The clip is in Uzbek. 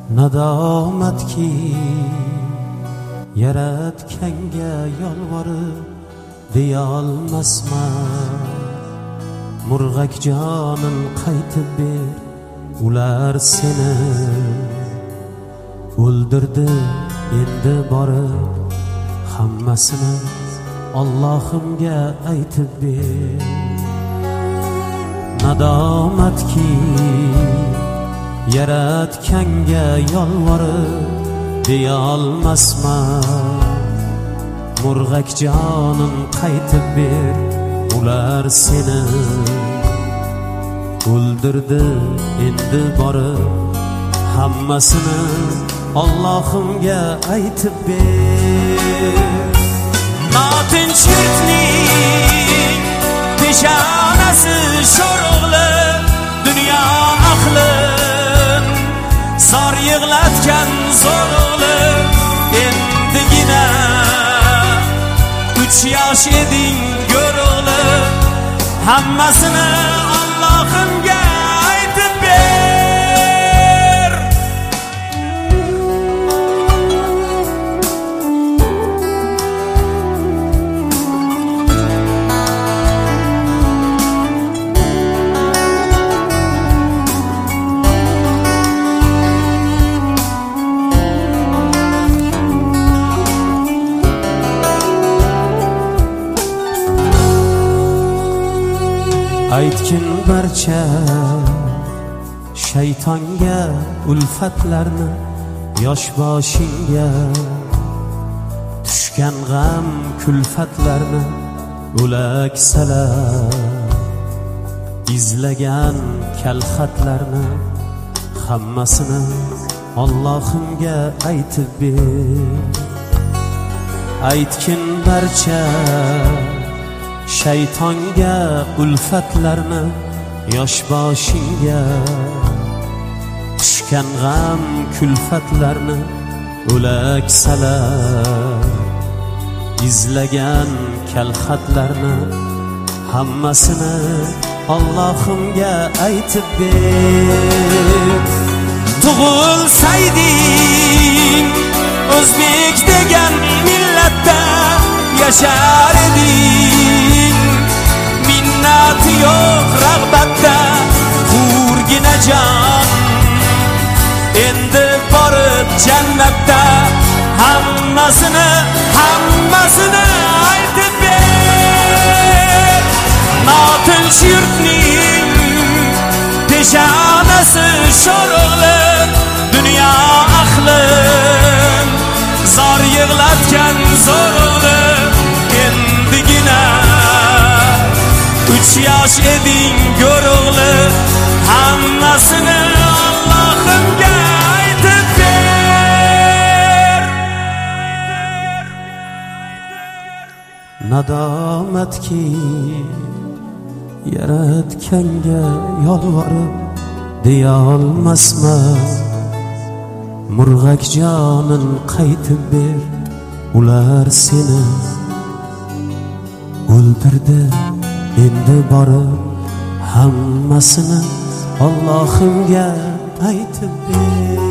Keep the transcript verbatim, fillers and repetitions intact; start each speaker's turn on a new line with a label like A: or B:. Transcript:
A: nadomatki yaratganga yolvorib deyolmasman. Murg'ak jonim qaytib ber, ular seni o'ldirdi endi borib hammasini Allohimga aytib ber. Nadomatki yaratganga yolvorib deyolmasman. Murg'ak jonim qaytib ber, ular seni o'ldirdi endi borib hammasini Allohimga aytib ber. Notinch yurtning peshonasi sho'rg'li dunyo aqlin zor yig'latgan zo'rg'li endigina uch yosh eding go'rg'li hammasini Allohimga aytib ber. Aytgin barcha shaytonga ulfatlarni, yosh boshingga tushgan g'am kulfatlarni o'laksalar, izlagan kalxatlarni hammasini Allohimga aytib ber. Aytgin barcha shaytonga ulfatlarni, yosh boshingga tushgan g'am kulfatlarni o'laksalar, izlagan kalxatlarni hammasini Allohimga aytib ber. Tug'ilsayding o'zbek degan millatda yashar eding, minnati yo'q rag'batda hurgina jon endi borib jannatda hammasini hammasini aytib ber. Notinch yurtning peshonasi sho'rg'li dunyo aqlin zor yig'latgan zo'rg'li endigina uch yosh eding go'rg'li hammasini Allohimga aytib ber. Nadomatki yaratganga yolvorib deyolmasman. Murg'ak jonim qaytib ber, ular seni o'ldirdi endi borib hammasini Allohimga aytib ber.